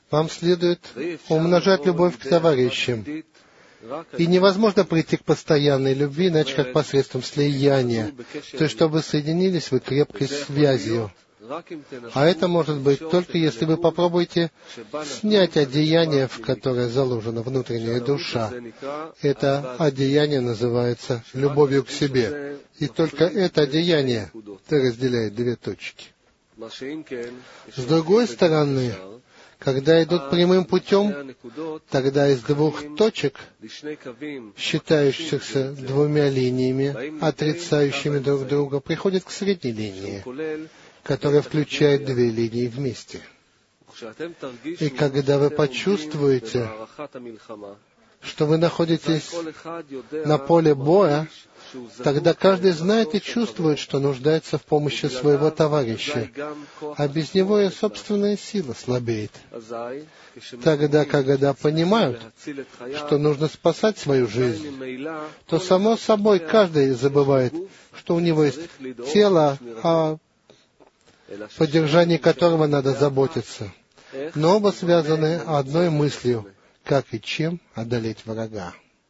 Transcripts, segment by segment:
Вам следует умножать любовь к товарищам. И невозможно прийти к постоянной любви, иначе как посредством слияния, то есть чтобы соединились вы крепкой связью. А это может быть только если вы попробуете снять одеяние, в которое заложена внутренняя душа. Это одеяние называется любовью к себе. И только это одеяние разделяет две точки. С другой стороны, когда идут прямым путем, тогда из двух точек, считающихся двумя линиями, отрицающими друг друга, приходят к средней линии, которая включает две линии вместе. И когда вы почувствуете, что вы находитесь на поле боя, тогда каждый знает и чувствует, что нуждается в помощи своего товарища, а без него и собственная сила слабеет. Тогда, когда понимают, что нужно спасать свою жизнь, то само собой каждый забывает, что у него есть тело, о поддержании которого надо заботиться. Но оба связаны одной мыслью, как и чем одолеть врага.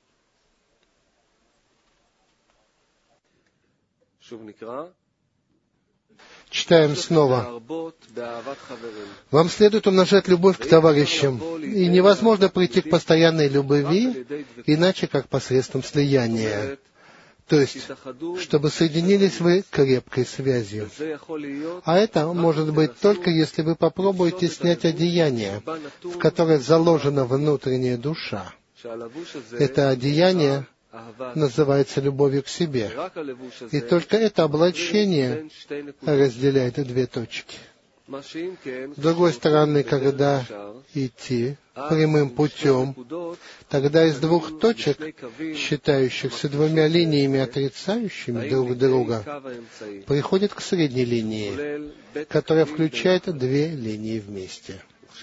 Читаем снова. Вам следует умножать любовь к товарищам, и невозможно прийти к постоянной любви, иначе как посредством слияния. То есть, чтобы соединились вы крепкой связью. А это может быть только если вы попробуете снять одеяние, в которое заложена внутренняя душа. Это одеяние называется любовью к себе. И только это облачение разделяет две точки. С другой стороны, когда идти прямым путем, тогда из двух точек, считающихся двумя линиями, отрицающими друг друга, приходит к средней линии, которая включает две линии вместе.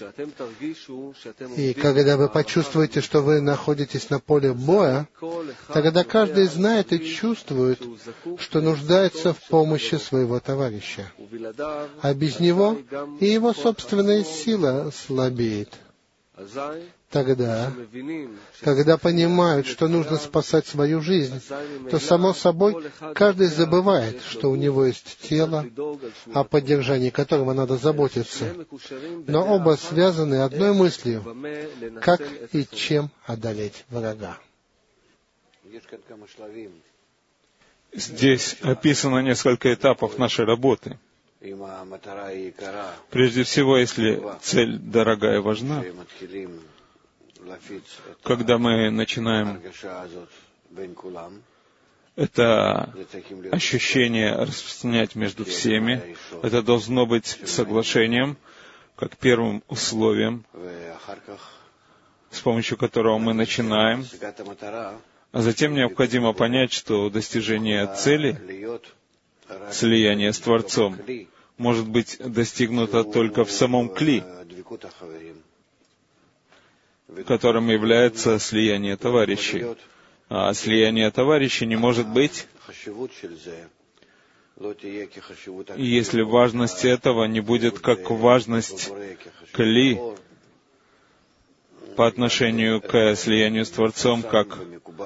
И когда вы почувствуете, что вы находитесь на поле боя, тогда каждый знает и чувствует, что нуждается в помощи своего товарища. А без него и его собственная сила слабеет. Тогда, когда понимают, что нужно спасать свою жизнь, то, само собой, каждый забывает, что у него есть тело, о поддержании которого надо заботиться. Но оба связаны одной мыслью, как и чем одолеть врага. Здесь описано несколько этапов нашей работы. Прежде всего, если цель дорогая и важна, когда мы начинаем это ощущение распространять между всеми, это должно быть соглашением, как первым условием, с помощью которого мы начинаем. А затем необходимо понять, что достижение цели, слияние с Творцом, может быть достигнуто только в самом кли, которым является слияние товарищей. А слияние товарищей не может быть, если важность этого не будет как важность кли по отношению к слиянию с Творцом, как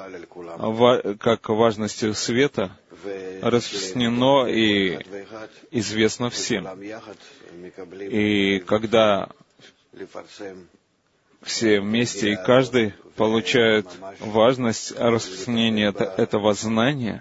важностью света, распространено и известно всем. И когда все вместе и каждый получают важность распространения этого знания,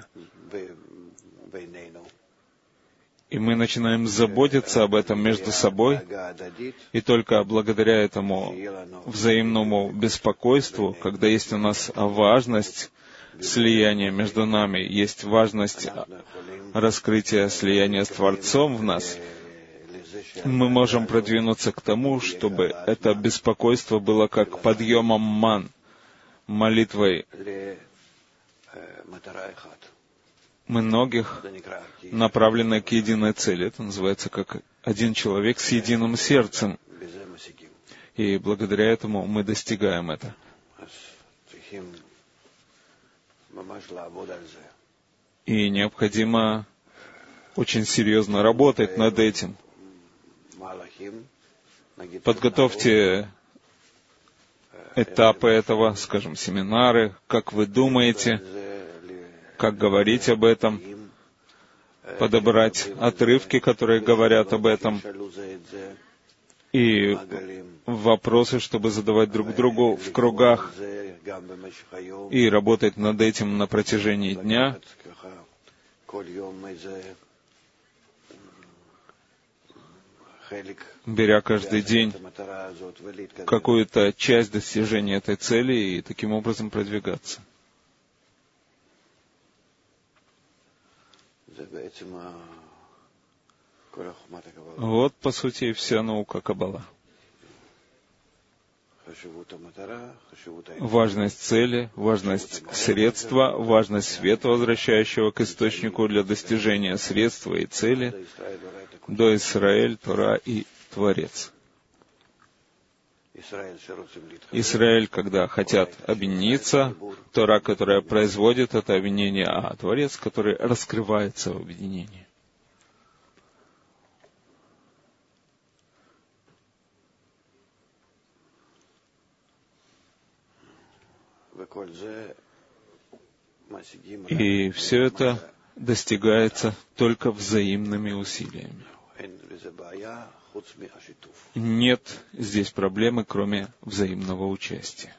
и мы начинаем заботиться об этом между собой, и только благодаря этому взаимному беспокойству, когда есть у нас важность слияния между нами, есть важность раскрытия слияния с Творцом в нас, мы можем продвинуться к тому, чтобы это беспокойство было как подъемом ман, молитвой многих, направленной к единой цели. Это называется как один человек с единым сердцем. И благодаря этому мы достигаем это. И необходимо очень серьезно работать над этим. Подготовьте этапы этого, скажем, семинары, как вы думаете, как говорить об этом, подобрать отрывки, которые говорят об этом, и вопросы, чтобы задавать друг другу в кругах, и работать над этим на протяжении дня, беря каждый день какую-то часть достижения этой цели и таким образом продвигаться. Вот, по сути, и вся наука Каббала. Важность цели, важность средства, важность света, возвращающего к источнику для достижения средства и цели, до Израиль, Тора и Творец. Израиль, когда хотят объединиться, Тора, которая производит это объединение, а Творец, который раскрывается в объединении. И все это достигается только взаимными усилиями. Нет здесь проблемы, кроме взаимного участия.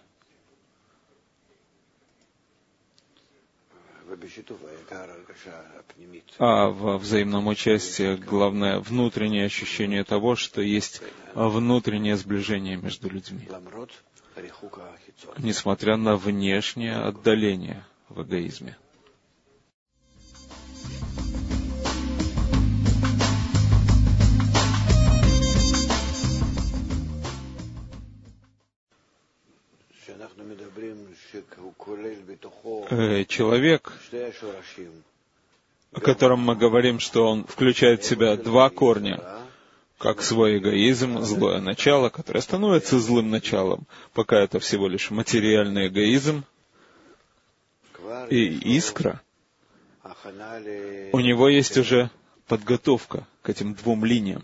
А во взаимном участии главное внутреннее ощущение того, что есть внутреннее сближение между людьми, несмотря на внешнее отдаление в эгоизме. Человек, о котором мы говорим, что он включает в себя два корня, как свой эгоизм, злое начало, которое становится злым началом, пока это всего лишь материальный эгоизм, и искра, у него есть уже подготовка к этим двум линиям.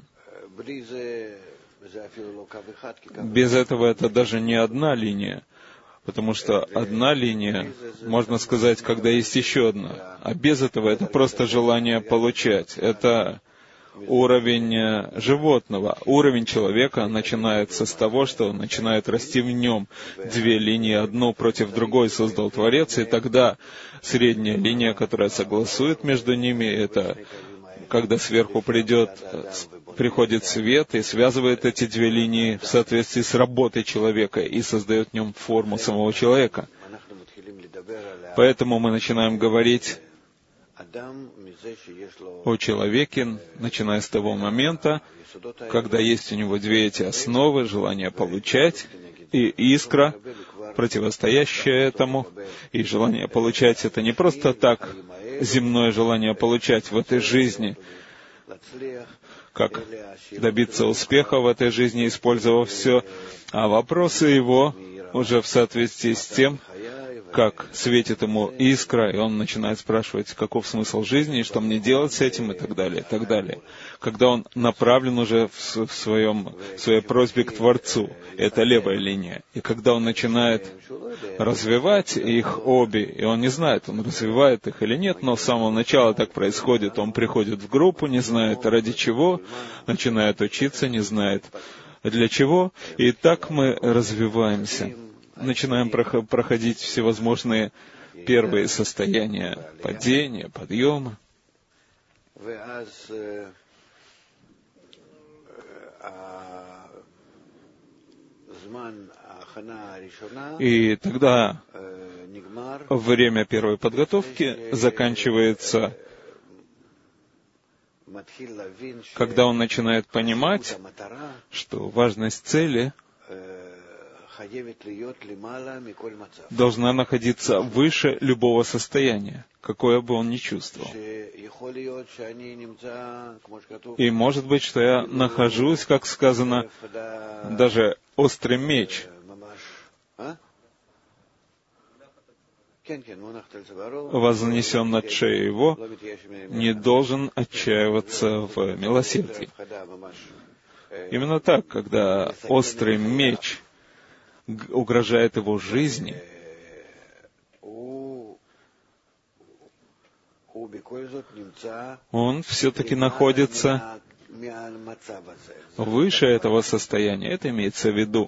Без этого это даже не одна линия, потому что одна линия, можно сказать, когда есть еще одна, а без этого это просто желание получать. Это уровень животного. Уровень человека начинается с того, что начинает расти в нем две линии, одну против другой создал Творец, и тогда средняя линия, которая согласует между ними, это когда сверху приходит свет и связывает эти две линии в соответствии с работой человека и создает в нем форму самого человека. Поэтому мы начинаем говорить о человеке, начиная с того момента, когда есть у него две эти основы, желание получать и искра, противостоящая этому. И желание получать — это не просто так земное желание получать в этой жизни, как добиться успеха в этой жизни, использовав все, а вопросы его уже в соответствии с тем, как светит ему искра, и он начинает спрашивать, каков смысл жизни, и что мне делать с этим, и так далее, и так далее. Когда он направлен уже в своей просьбе к Творцу, это левая линия. И когда он начинает развивать их обе, и он не знает, он развивает их или нет, но с самого начала так происходит, он приходит в группу, не знает ради чего, начинает учиться, не знает для чего, и так мы развиваемся. Начинаем проходить всевозможные первые состояния падения, подъема. И тогда время первой подготовки заканчивается, когда он начинает понимать, что важность цели должна находиться выше любого состояния, какое бы он ни чувствовал. И может быть, что я нахожусь, как сказано, даже острый меч вознесен над шеей его, не должен отчаиваться в милосердии. Именно так, когда острый меч угрожает его жизни, он все-таки находится выше этого состояния. Это имеется в виду.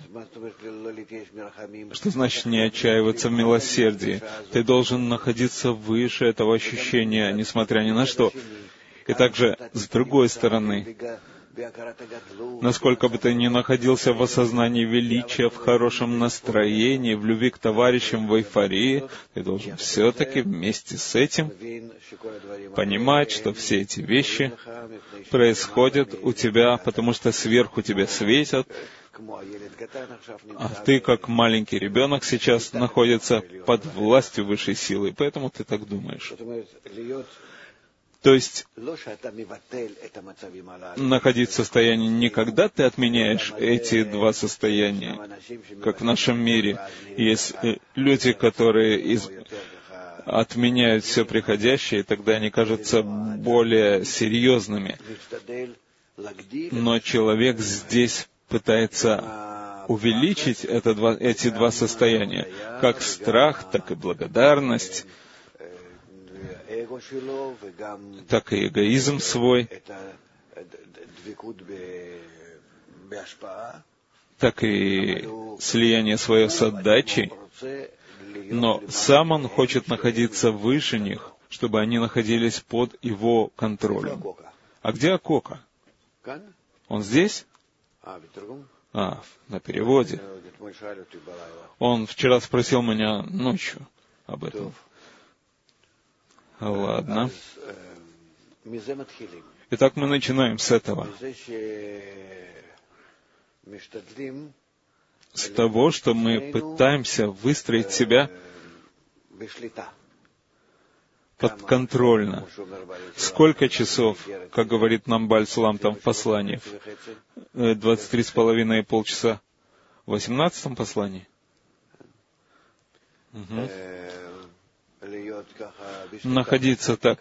Что значит не отчаиваться в милосердии? Ты должен находиться выше этого ощущения, несмотря ни на что. И также, с другой стороны, насколько бы ты ни находился в осознании величия, в хорошем настроении, в любви к товарищам, в эйфории, ты должен все-таки вместе с этим понимать, что все эти вещи происходят у тебя, потому что сверху тебя светят, а ты, как маленький ребенок, сейчас находится под властью высшей силы, поэтому ты так думаешь. То есть, находиться в состоянии не когда ты отменяешь эти два состояния, как в нашем мире. Есть люди, которые отменяют все приходящее, и тогда они кажутся более серьезными. Но человек здесь пытается увеличить эти два состояния, как страх, так и благодарность, так и эгоизм свой, так и слияние свое с отдачей. Но сам он хочет находиться выше них, чтобы они находились под его контролем. А где Акока? Он здесь? На переводе. Он вчера спросил меня ночью об этом. Ладно. Итак, мы начинаем с этого. С того, что мы пытаемся выстроить себя подконтрольно. Сколько часов, как говорит нам Баль-Сулам там в послании, 23,5 и полчаса, в 18 послании? Угу. Находиться так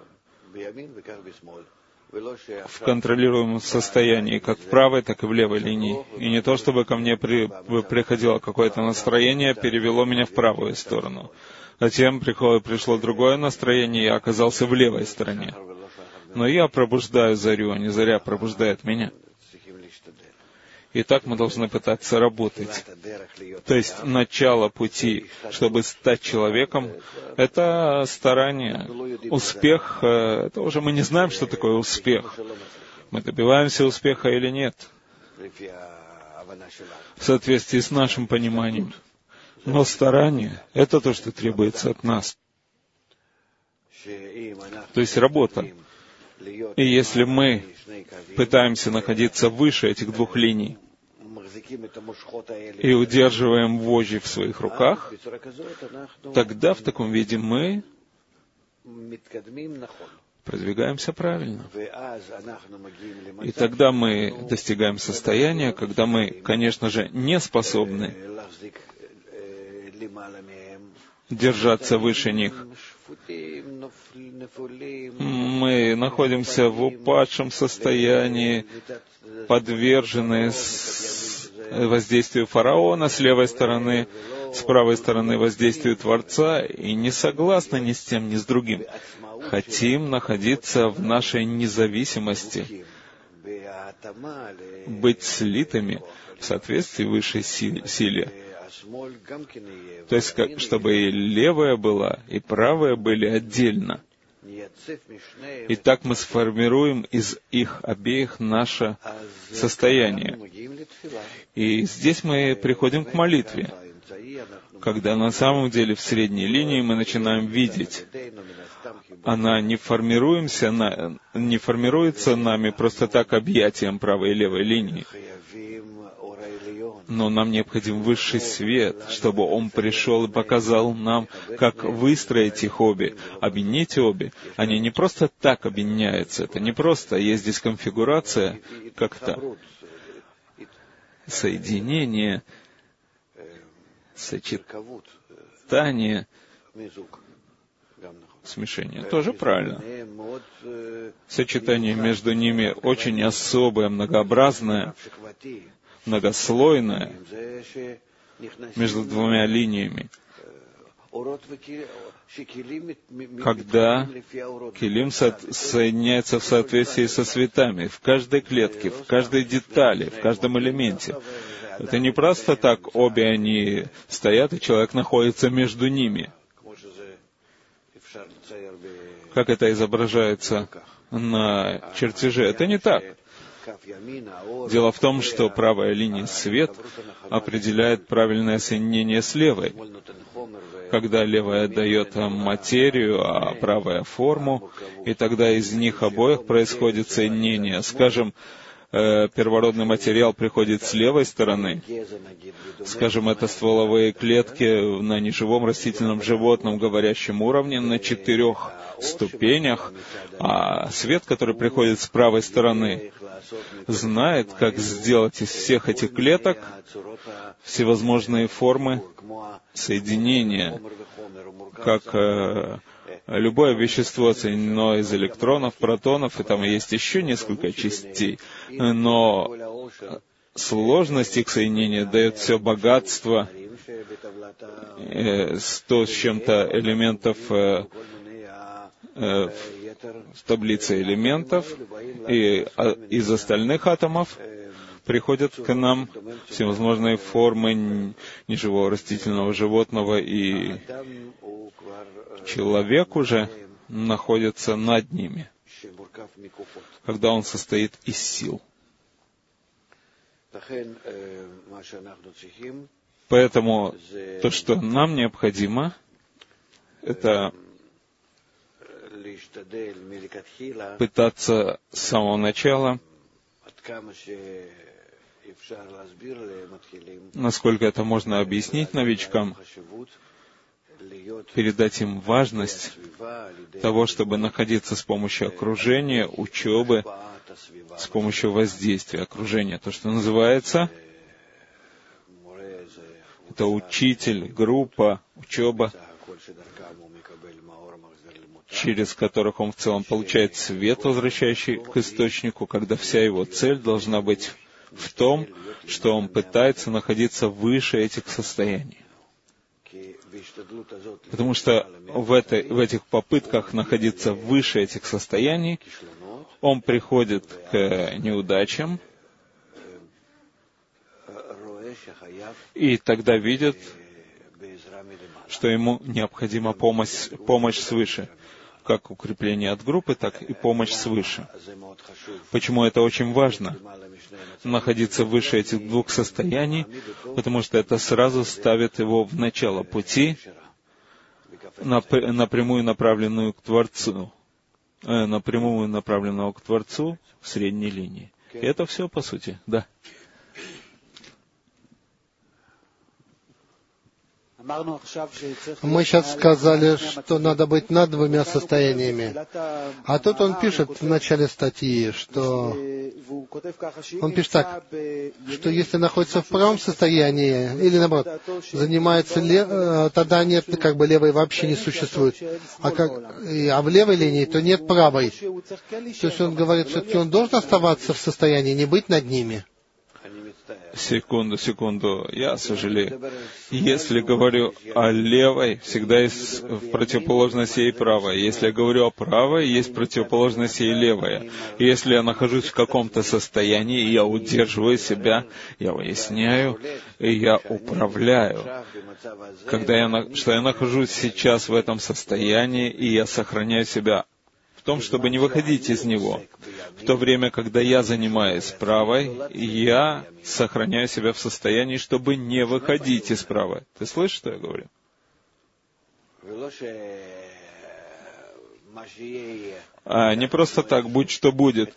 в контролируемом состоянии, как в правой, так и в левой линии. И не то, чтобы ко мне приходило какое-то настроение, перевело меня в правую сторону. Затем пришло другое настроение, и я оказался в левой стороне. Но я пробуждаю зарю, а не заря пробуждает меня. И так мы должны пытаться работать. То есть начало пути, чтобы стать человеком, это старание. Успех, это уже мы не знаем, что такое успех. Мы добиваемся успеха или нет, в соответствии с нашим пониманием. Но старание — это то, что требуется от нас. То есть работа. И если мы пытаемся находиться выше этих двух линий и удерживаем вожжи в своих руках, тогда в таком виде мы продвигаемся правильно. И тогда мы достигаем состояния, когда мы, конечно же, не способны держаться выше них. Мы находимся в упадшем состоянии, подвержены воздействию фараона с левой стороны, с правой стороны воздействию Творца, и не согласны ни с тем, ни с другим. Хотим находиться в нашей независимости, быть слитыми в соответствии высшей силе. То есть, чтобы и левая была, и правая были отдельно. И так мы сформируем из их обеих наше состояние. И здесь мы приходим к молитве, когда на самом деле в средней линии мы начинаем видеть. Она не формируется нами просто так объятием правой и левой линии. Но нам необходим высший свет, чтобы он пришел и показал нам, как выстроить их обе, объединить обе. Они не просто так объединяются, это не просто, есть здесь конфигурация, как-то соединение, сочетание, смешение. Тоже правильно. Сочетание между ними очень особое, многообразное, многослойное. между двумя линиями. Когда килим соединяется в соответствии со светами, в каждой клетке, в каждой детали, в каждом элементе. Это не просто так, обе они стоят, и человек находится между ними. Как это изображается на чертеже. Это не так. Дело в том, что правая линия свет определяет правильное соединение с левой. Когда левая дает материю, а правая форму, и тогда из них обоих происходит соединение. Скажем, первородный материал приходит с левой стороны. Скажем, это стволовые клетки на неживом растительном животном говорящем уровне на 4 ступенях, а свет, который приходит с правой стороны, знает, как сделать из всех этих клеток всевозможные формы соединения, как любое вещество соединено из электронов, протонов, и там есть еще несколько частей, но сложность их соединения дает все богатство, 100 с чем-то элементов в таблице элементов, и из остальных атомов приходят к нам всевозможные формы неживого растительного животного, и человек уже находится над ними, когда он состоит из сил. Поэтому то, что нам необходимо, это пытаться с самого начала, насколько это можно объяснить новичкам, передать им важность того, чтобы находиться с помощью окружения, учебы, с помощью воздействия окружения. То, что называется, это учитель, группа, учеба, через которых он в целом получает свет, возвращающий к источнику, когда вся его цель должна быть в том, что он пытается находиться выше этих состояний. Потому что в этих попытках находиться выше этих состояний, он приходит к неудачам, и тогда видит, что ему необходима помощь свыше, как укрепление от группы, так и помощь свыше. Почему это очень важно? Находиться выше этих двух состояний, потому что это сразу ставит его в начало пути, напрямую направленную к Творцу, напрямую направленного к Творцу в средней линии. И это все, по сути, да. Мы сейчас сказали, что надо быть над двумя состояниями. А тут он пишет в начале статьи, что он пишет так, что если находится в правом состоянии, или наоборот, занимается тогда нет, как бы левой вообще не существует. А в левой линии, то нет правой. То есть он говорит, все-таки он должен оставаться в состоянии, не быть над ними. Секунду, я сожалею. Если говорю о левой, всегда есть противоположность ей правой. Если я говорю о правой, есть противоположность ей левая. И если я нахожусь в каком-то состоянии, я удерживаю себя, я выясняю, и я управляю. Что я нахожусь сейчас в этом состоянии, и я сохраняю себя в том, чтобы не выходить из него. В то время, когда я занимаюсь правой, я сохраняю себя в состоянии, чтобы не выходить из правой. Ты слышишь, что я говорю? Не просто так, будь что будет,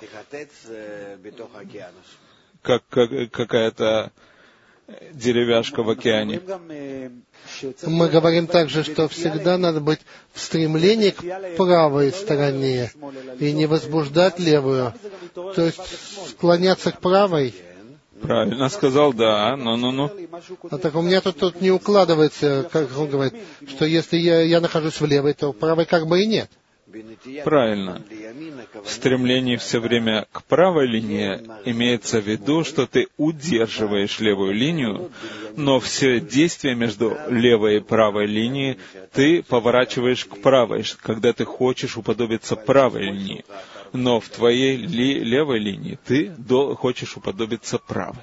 как какая-то деревяшка в океане. Мы говорим также, что всегда надо быть в стремлении к правой стороне и не возбуждать левую. То есть склоняться к правой. Правильно сказал, да. А так у меня тут не укладывается, как он говорит, что если я нахожусь в левой, то в правой как бы и нет. Правильно. В стремлении все время к правой линии имеется в виду, что ты удерживаешь левую линию, но все действия между левой и правой линией ты поворачиваешь к правой, когда ты хочешь уподобиться правой линии. Но в твоей левой линии ты хочешь уподобиться правой.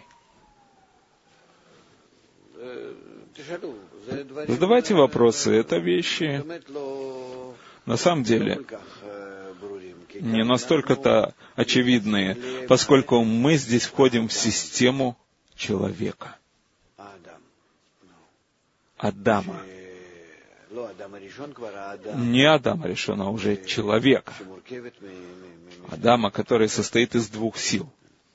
Задавайте вопросы. Это вещи, на самом деле, не настолько-то очевидные, поскольку мы здесь входим в систему человека. Адама. Не Адама решен, а уже человека. Адама, который состоит из двух сил.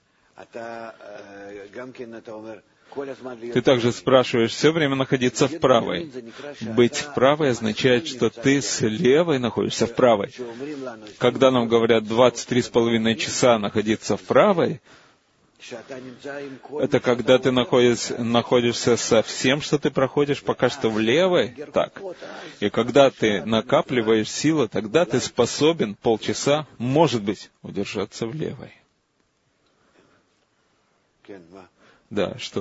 Ты также спрашиваешь, все время находиться в правой. Быть в правой означает, что ты с левой находишься в правой. Когда нам говорят 23,5 часа находиться в правой, это когда ты находишься со всем, что ты проходишь пока что в левой, так. И когда ты накапливаешь силы, тогда ты способен полчаса, может быть, удержаться в левой. Да, что?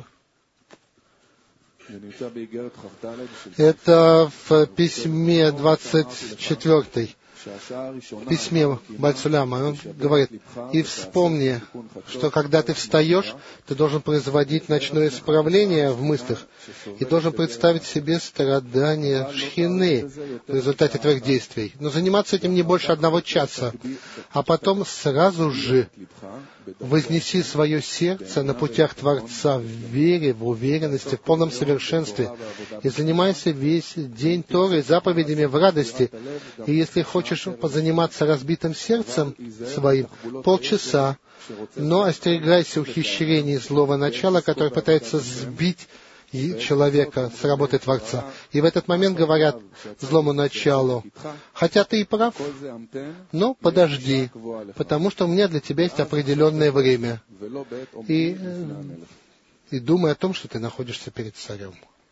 Это в письме 24, в письме Бальцуляма, он говорит: «И вспомни, что когда ты встаешь, ты должен производить ночное исправление в мыслях и должен представить себе страдания Шхины в результате твоих действий. Но заниматься этим не больше 1 часа, а потом сразу же вознеси свое сердце на путях Творца в вере, в уверенности, в полном совершенстве, и занимайся весь день Торой, заповедями в радости. И если хочешь позаниматься разбитым сердцем своим, полчаса, но остерегайся ухищрений злого начала, которое пытается сбить человека с работы Творца. И в этот момент говорят злому началу: хотя ты и прав, но подожди, потому что у меня для тебя есть определенное время. И думай о том, что ты находишься перед царем».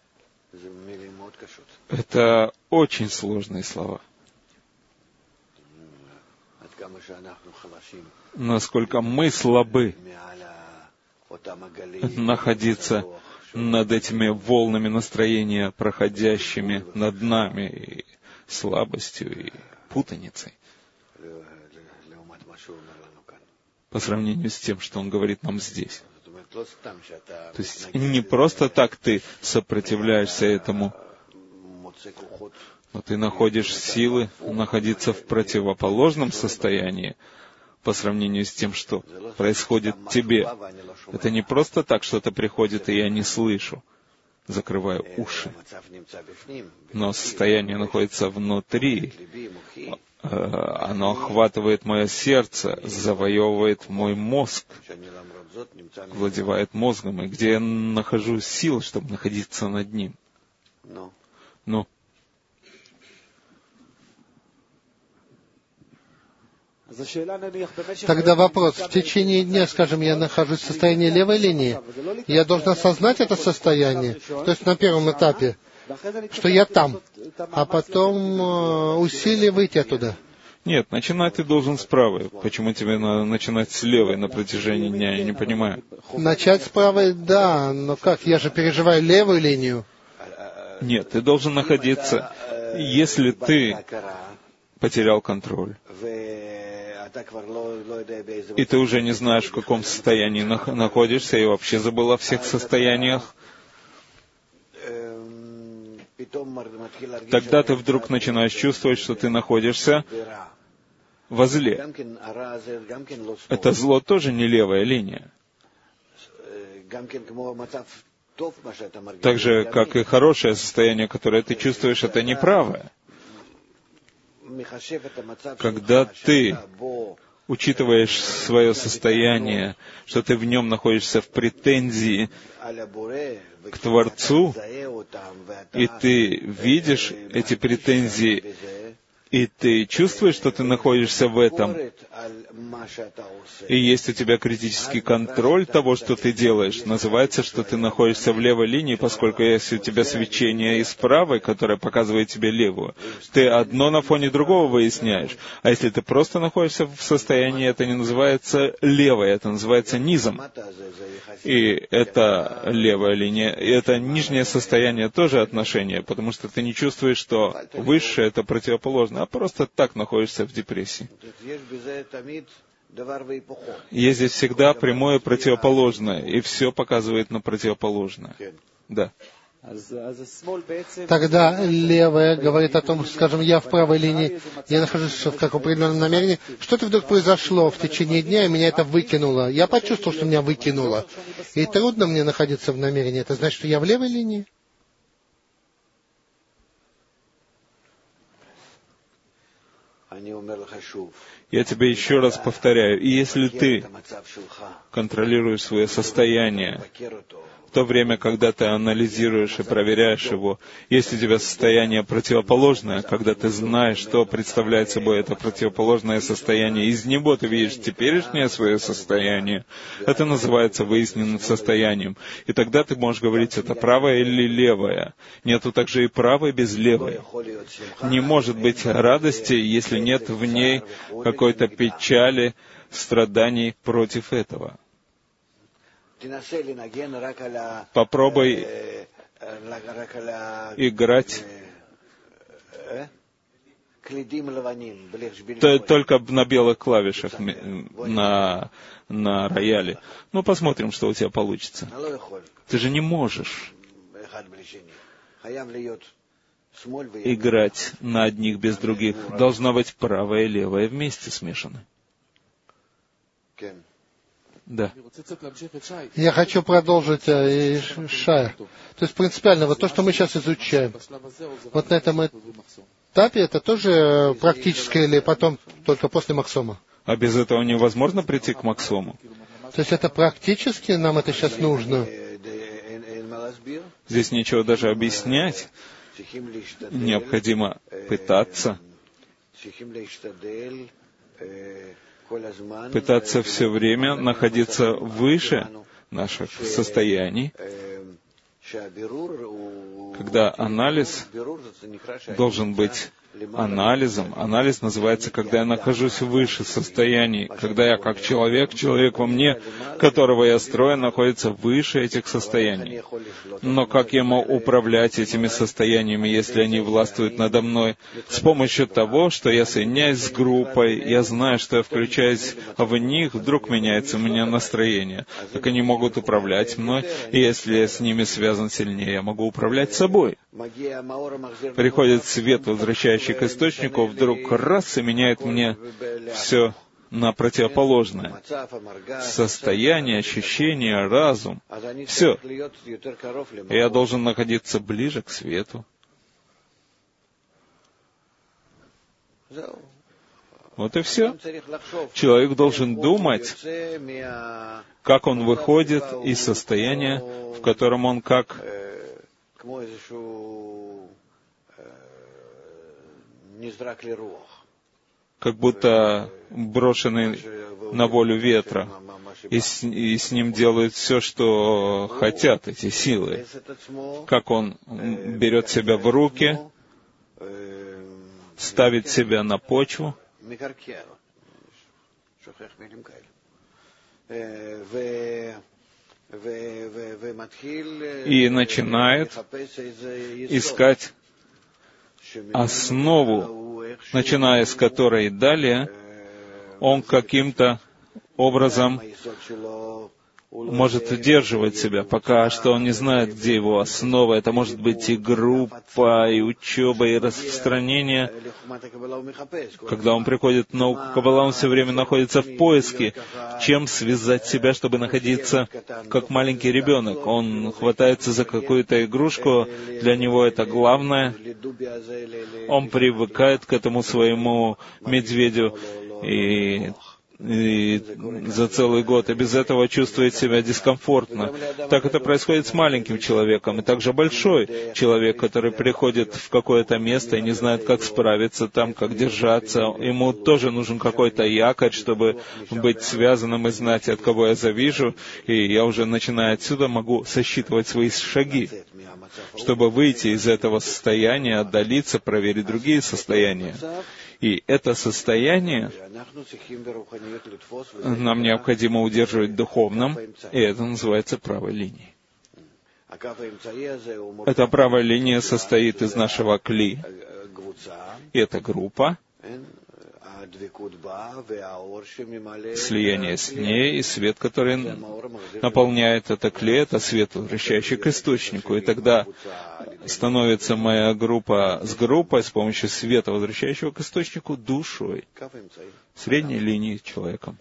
Это очень сложные слова. Насколько мы слабы находиться над этими волнами настроения, проходящими над нами, и слабостью, и путаницей, по сравнению с тем, что он говорит нам здесь. То есть не просто так ты сопротивляешься этому, но ты находишь силы находиться в противоположном состоянии по сравнению с тем, что происходит в тебе. Это не просто так что-то приходит, и я не слышу, закрываю уши. Но состояние находится внутри. Оно охватывает мое сердце, завоевывает мой мозг, владевает мозгом, и где я нахожу силы, чтобы находиться над ним. Ну, тогда вопрос: в течение дня, скажем, я нахожусь в состоянии левой линии, я должен осознать это состояние, то есть на первом этапе, что я там, а потом усилие выйти оттуда. Нет, начинать ты должен с правой. Почему тебе надо начинать с левой на протяжении дня, я не понимаю. Начать с правой, да, но как, я же переживаю левую линию. Нет, ты должен находиться, если ты потерял контроль, и ты уже не знаешь, в каком состоянии находишься, и вообще забыл о всех состояниях, тогда ты вдруг начинаешь чувствовать, что ты находишься во зле. Это зло тоже не левая линия. Так же, как и хорошее состояние, которое ты чувствуешь, это не правое. Когда ты учитываешь свое состояние, что ты в нем находишься в претензии к Творцу, и ты видишь эти претензии, и ты чувствуешь, что ты находишься в этом, и есть у тебя критический контроль того, что ты делаешь, называется, что ты находишься в левой линии, поскольку если у тебя свечение из правой, которое показывает тебе левую, ты одно на фоне другого выясняешь. А если ты просто находишься в состоянии, это не называется левой, это называется низом. И это левая линия, и это нижнее состояние тоже отношение, потому что ты не чувствуешь, что высшее — это противоположно, а просто так находишься в депрессии. Есть здесь всегда прямое противоположное, и все показывает на противоположное. Да. Тогда левая говорит о том, скажем, я в правой линии, я нахожусь в как определенном намерении. Что-то вдруг произошло в течение дня, и меня это выкинуло. Я почувствовал, что меня выкинуло. И трудно мне находиться в намерении. Это значит, что я в левой линии? Я тебе еще раз повторяю, и если ты контролируешь свое состояние, в то время, когда ты анализируешь и проверяешь его, если у тебя состояние противоположное, когда ты знаешь, что представляет собой это противоположное состояние, из него ты видишь теперешнее свое состояние, это называется выясненным состоянием. И тогда ты можешь говорить, это правое или левое. Нету также и правой без левой. Не может быть радости, если нет в ней какой-то печали, страданий против этого. Попробуй играть только на белых клавишах, на рояле. Ну, посмотрим, что у тебя получится. Ты же не можешь играть на одних без других. Должна быть правая и левая вместе смешаны. Да. Я хочу продолжить Шая. То есть принципиально, вот то, что мы сейчас изучаем, вот на этом этапе это тоже практическое или потом только после Максома? А без этого невозможно прийти к Максому. То есть это практически нам это сейчас нужно? Здесь нечего даже объяснять. Необходимо пытаться все время находиться выше наших состояний, когда анализ должен быть анализом. Анализ называется, когда я нахожусь выше состояний, когда я как человек во мне, которого я строю, находится выше этих состояний. Но как я могу управлять этими состояниями, если они властвуют надо мной? С помощью того, что я соединяюсь с группой, я знаю, что я включаюсь в них, вдруг меняется у меня настроение. Так они могут управлять мной, и если я с ними связан сильнее, я могу управлять собой. Приходит свет, возвращающий к источнику, вдруг раз и меняет мне все на противоположное. Состояние, ощущение, разум. Все. Я должен находиться ближе к свету. Вот и все. Человек должен думать, как он выходит из состояния, в котором он как будто брошенный на волю ветра, и с ним делают все, что хотят эти силы. Как он берет себя в руки, ставит себя на почву, и начинает искать основу, начиная с которой далее он каким-то образом может удерживать себя, пока что он не знает, где его основа. Это может быть и группа, и учеба, и распространение. Когда он приходит в науку Каббала, он все время находится в поиске, чем связать себя, чтобы находиться как маленький ребенок. Он хватается за какую-то игрушку, для него это главное. Он привыкает к этому своему медведю, и и за целый год, и без этого чувствует себя дискомфортно. Так это происходит с маленьким человеком, и также большой человек, который приходит в какое-то место и не знает, как справиться там, как держаться. Ему тоже нужен какой-то якорь, чтобы быть связанным и знать, от кого я завижу, и я уже, начиная отсюда, могу сосчитывать свои шаги, чтобы выйти из этого состояния, отдалиться, проверить другие состояния. И это состояние нам необходимо удерживать в духовном, и это называется правой линией. Эта правая линия состоит из нашего кли, и это группа, слияние с ней, и свет, который наполняет это кли, это свет, возвращающий к источнику. И тогда становится моя группа с группой с помощью света, возвращающего к источнику, душой, средней линии человеком.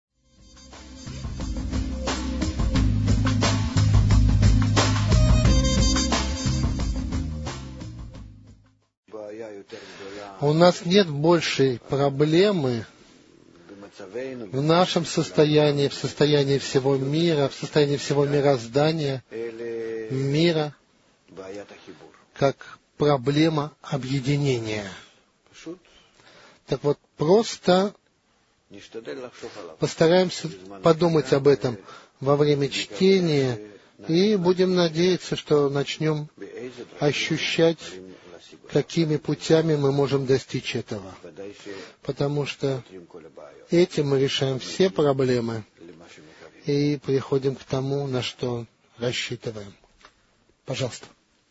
У нас нет большей проблемы в нашем состоянии, в состоянии всего мира, в состоянии всего мироздания, мира, как проблема объединения. Так вот, просто постараемся подумать об этом во время чтения и будем надеяться, что начнем ощущать, какими путями мы можем достичь этого. Потому что этим мы решаем все проблемы и приходим к тому, на что рассчитываем. Пожалуйста.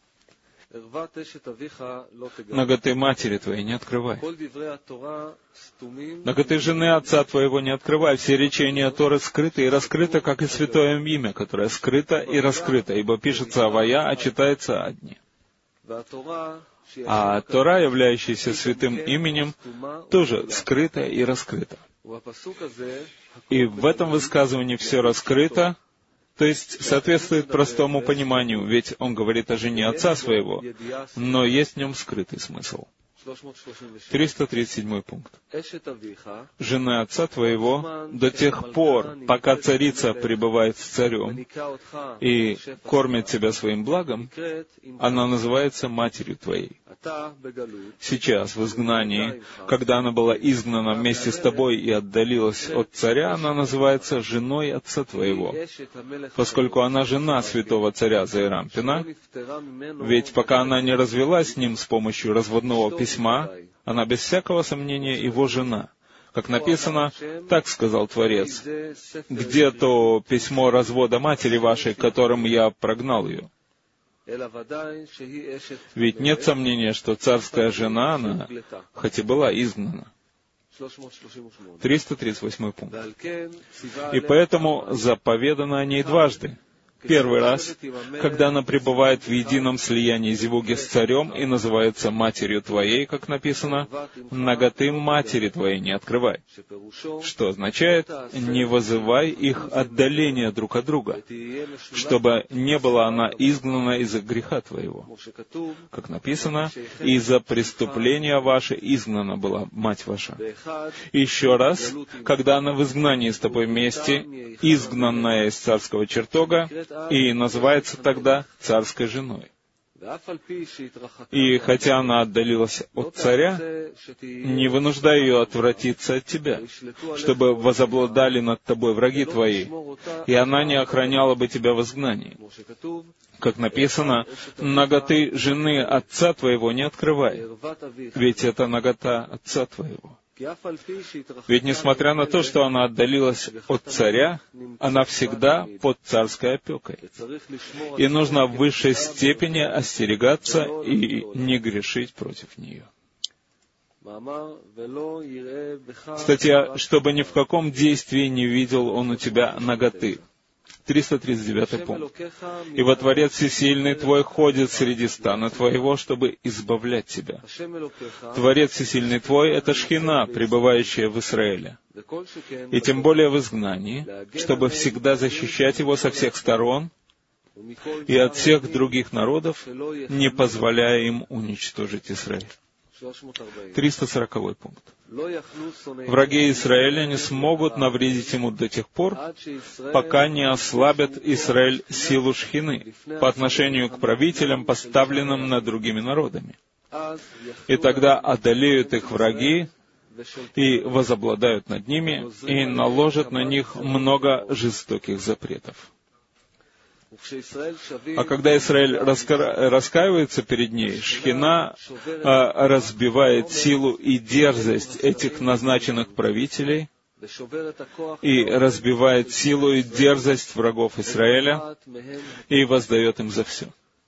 Наготы матери твоей не открывай. Наготы жены отца твоего не открывай. Все речения Торы скрыты и раскрыты, как и святое имя, которое скрыто и раскрыто, ибо пишется Авая, а читается одни. А Тора, являющаяся святым именем, тоже скрыта и раскрыта. И в этом высказывании все раскрыто, то есть соответствует простому пониманию, ведь он говорит о жене отца своего, но есть в нем скрытый смысл. 337 пункт. «Жена отца твоего до тех пор, пока царица пребывает с царем и кормит тебя своим благом, она называется матерью твоей. Сейчас, в изгнании, когда она была изгнана вместе с тобой и отдалилась от царя, она называется женой отца твоего, поскольку она жена святого царя Заирампина, ведь пока она не развелась с ним с помощью разводного письма, она без всякого сомнения его жена. Как написано, так сказал Творец, где то письмо развода матери вашей, которым я прогнал ее. Ведь нет сомнения, что царская жена, она, хоть и была изгнана. 338 пункт. И поэтому заповедано о ней дважды. Первый раз, когда она пребывает в едином слиянии зивуги с царем и называется матерью твоей, как написано, наготы матери твоей не открывай. Что означает, не вызывай их отдаления друг от друга, чтобы не была она изгнана из-за греха твоего. Как написано, из-за преступления ваше изгнана была мать ваша. И еще раз, когда она в изгнании с тобой вместе, изгнанная из царского чертога, и называется тогда царской женой. И хотя она отдалилась от царя, не вынуждай ее отвратиться от тебя, чтобы возобладали над тобой враги твои, и она не охраняла бы тебя в изгнании. Как написано, наготы жены отца твоего не открывай, ведь это нагота отца твоего. Ведь несмотря на то, что она отдалилась от царя, она всегда под царской опекой. И нужно в высшей степени остерегаться и не грешить против нее. Статья, чтобы ни в каком действии не видел он у тебя наготы. 339 пункт. «Ибо Творец Всесильный твой ходит среди стана твоего, чтобы избавлять тебя». Творец Всесильный твой — это Шхина, пребывающая в Израиле. И тем более в изгнании, чтобы всегда защищать его со всех сторон и от всех других народов, не позволяя им уничтожить Израиль. 340 пункт. Враги Израиля не смогут навредить ему до тех пор, пока не ослабят Израиль силу шхины по отношению к правителям, поставленным над другими народами. И тогда одолеют их враги и возобладают над ними, и наложат на них много жестоких запретов. А когда Израиль раскаивается перед ней, шхина разбивает силу и дерзость этих назначенных правителей и разбивает силу и дерзость врагов Израиля и воздает им за все.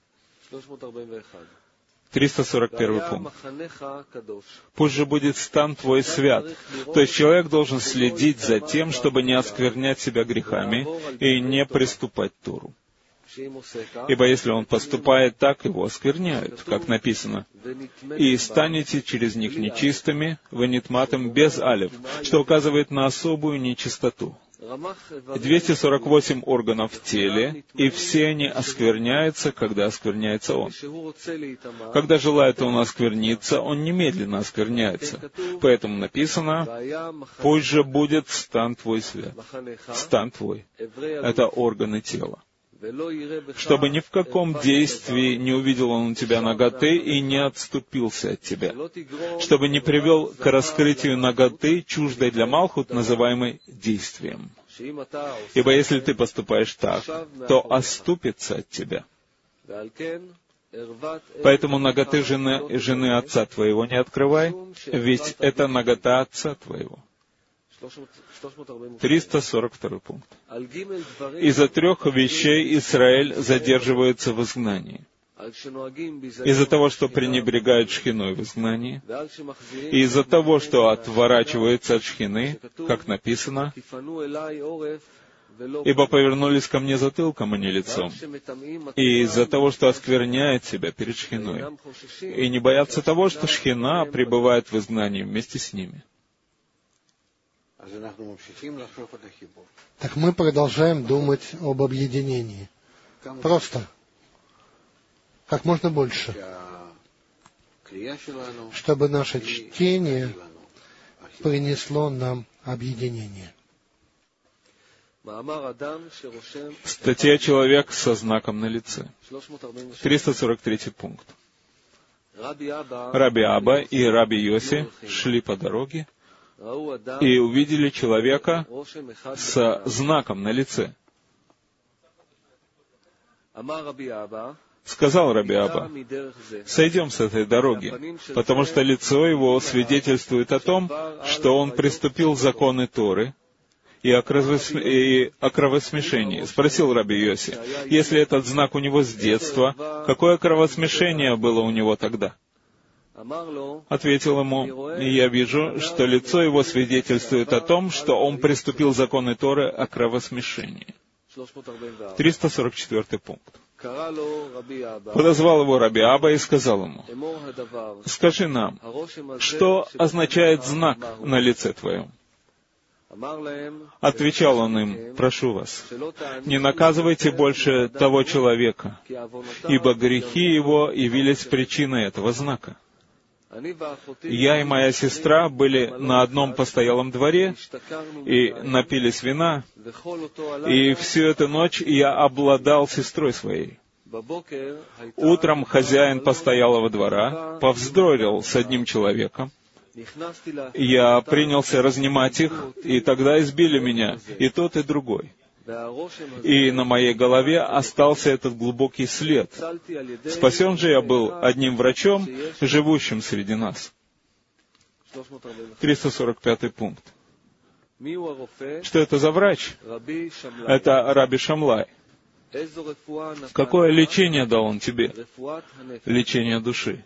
341 пункт. «Пусть же будет стан твой свят». То есть человек должен следить за тем, чтобы не осквернять себя грехами и не приступать к Тору. Ибо если он поступает так, его оскверняют, как написано. «И станете через них нечистыми, венитматом без алев», что указывает на особую нечистоту. 248 органов в теле, и все они оскверняются, когда оскверняется он. Когда желает он оскверниться, он немедленно оскверняется. Поэтому написано: «Пусть же будет стан твой свят». Стан твой — это органы тела. Чтобы ни в каком действии не увидел он у тебя наготы и не отступился от тебя. Чтобы не привел к раскрытию наготы, чуждой для Малхут, называемой действием. Ибо если ты поступаешь так, то отступится от тебя. Поэтому наготы жены отца твоего не открывай, ведь это нагота отца твоего. 342 пункт. Из-за 3 вещей Израиль задерживается в изгнании. Из-за того, что пренебрегают шхиной в изгнании, и из-за того, что отворачиваются от шхины, как написано: «Ибо повернулись ко мне затылком, а не лицом», и из-за того, что оскверняют себя перед шхиной, и не боятся того, что шхина пребывает в изгнании вместе с ними. Так мы продолжаем думать об объединении. Просто. Как можно больше. Чтобы наше чтение принесло нам объединение. Статья «Человек со знаком на лице». 343 пункт. Раби Аба и Раби Йоси шли по дороге и увидели человека со знаком на лице. Сказал Раби Аба: «Сойдем с этой дороги, потому что лицо его свидетельствует о том, что он приступил законы Торы и о кровосмешении». Спросил Раби Йоси: «Если этот знак у него с детства, какое кровосмешение было у него тогда?» Ответил ему: «Я вижу, что лицо его свидетельствует о том, что он приступил законы Торы о кровосмешении». 344 пункт. Подозвал его Раби Аба и сказал ему: «Скажи нам, что означает знак на лице твоем?» Отвечал он им: «Прошу вас, не наказывайте больше того человека, ибо грехи его явились причиной этого знака. Я и моя сестра были на одном постоялом дворе и напились вина, и всю эту ночь я обладал сестрой своей. Утром хозяин постоялого двора повздорил с одним человеком. Я принялся разнимать их, и тогда избили меня, и тот, и другой. И на моей голове остался этот глубокий след. Спасен же я был одним врачом, живущим среди нас». 345 пункт. Что это за врач? Это Раби Шамлай. Какое лечение дал он тебе? Лечение души.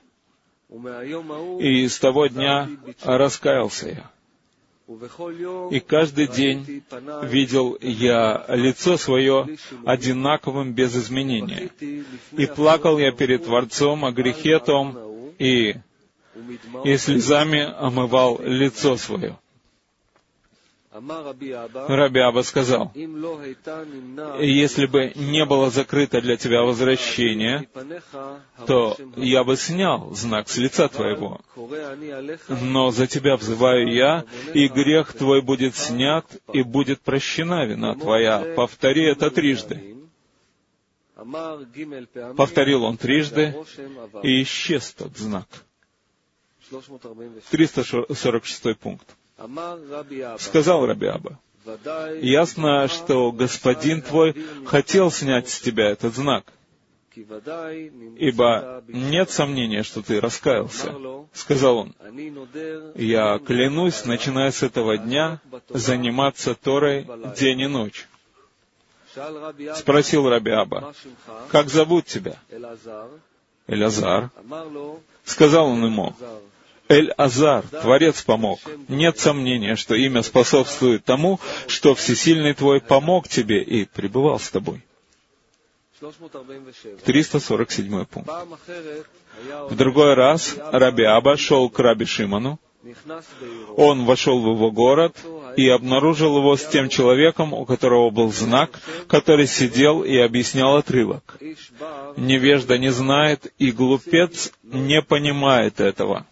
И с того дня раскаялся я. И каждый день видел я лицо свое одинаковым без изменения. И плакал я перед Творцом о грехе том, и слезами омывал лицо свое. Раби Аба сказал: если бы не было закрыто для тебя возвращение, то я бы снял знак с лица твоего. Но за тебя взываю я, и грех твой будет снят, и будет прощена вина твоя. Повтори это трижды. Повторил он трижды, и исчез тот знак. 346 пункт. Сказал Раби Аба: ясно, что господин твой хотел снять с тебя этот знак, ибо нет сомнения, что ты раскаялся. Сказал он: я клянусь, начиная с этого дня, заниматься Торой день и ночь. Спросил Раби Аба: как зовут тебя? Элазар. Сказал он ему: Эль-Азар, Творец помог. Нет сомнения, что имя способствует тому, что Всесильный твой помог тебе и пребывал с тобой. 347 пункт. В другой раз Раби Аба шел к Раби Шимону. Он вошел в его город и обнаружил его с тем человеком, у которого был знак, который сидел и объяснял отрывок. Невежда не знает, и глупец не понимает этого.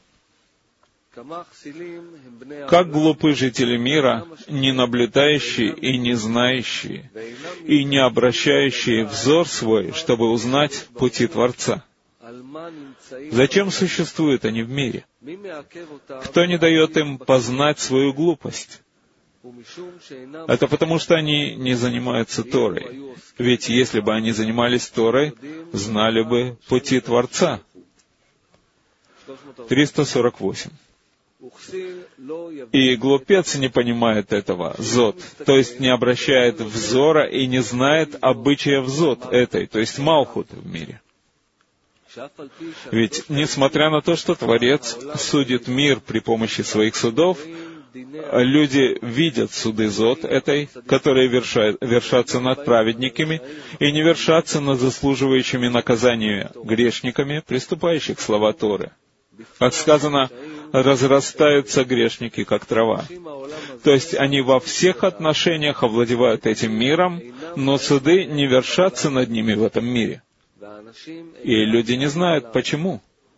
Как глупы жители мира, не наблюдающие и не знающие, и не обращающие взор свой, чтобы узнать пути Творца. Зачем существуют они в мире? Кто не дает им познать свою глупость? Это потому, что они не занимаются Торой. Ведь если бы они занимались Торой, знали бы пути Творца. 348. И глупец не понимает этого, зод, то есть не обращает взора и не знает обычаев зод этой, то есть Малхут в мире. Ведь, несмотря на то, что Творец судит мир при помощи своих судов, люди видят суды зод этой, которые вершатся над праведниками, и не вершатся над заслуживающими наказания грешниками, приступающих слова Торы. Как сказано, разрастаются грешники, как трава. То есть они во всех отношениях овладевают этим миром, но суды не вершатся над ними в этом мире. И люди не знают, почему.